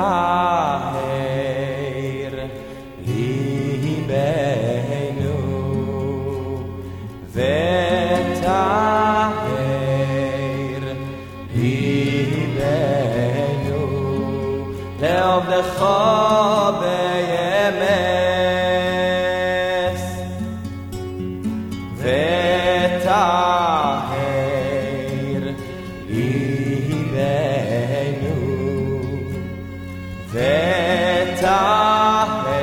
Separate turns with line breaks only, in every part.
ליבנו וטהר ליבנו לעבדך באמס וטהר ליבנו וטהר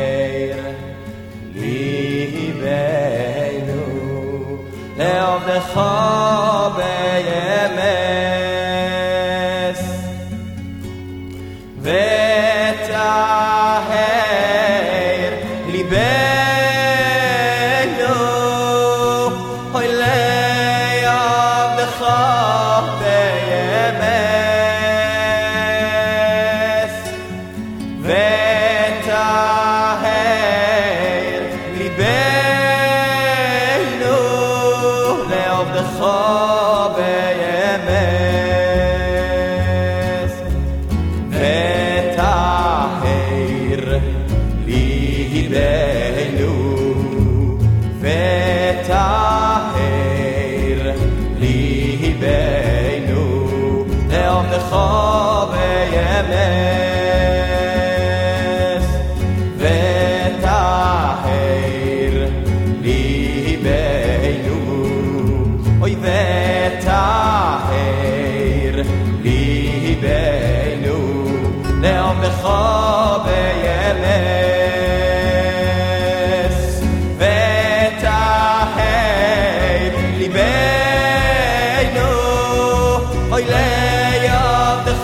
ליבנו לעבדך באמס וטהר ליבנו אוי לעבדך באמס וטהר ליבנו לעבדך באמס וטהר ליבנו וטהר ליבנו לעבדך באמס וטהר ליבנו אוי וטהר ליבנו לעבדך באמס וטהר ליבנו אוי לעבדך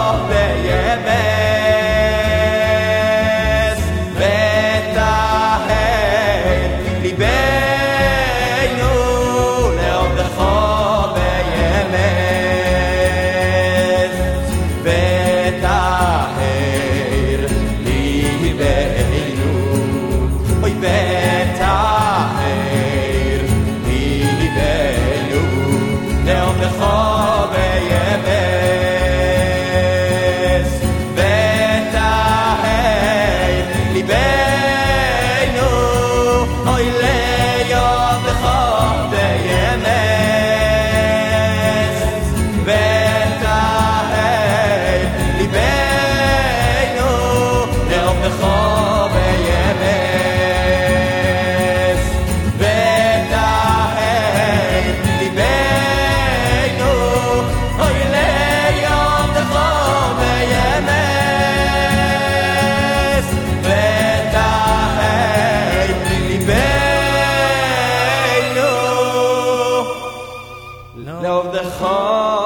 באמס וטהר ליבנו לעבדך באמס וטהר ליבנו אוי וטהר ליבנו לעבדך באמס וטהר ליבנו אוי לעבדך באמס וטהר ליבנו לעבדך באמס וטהר ליבנו אוי לעבדך באמס וטהר ליבנו לעבדך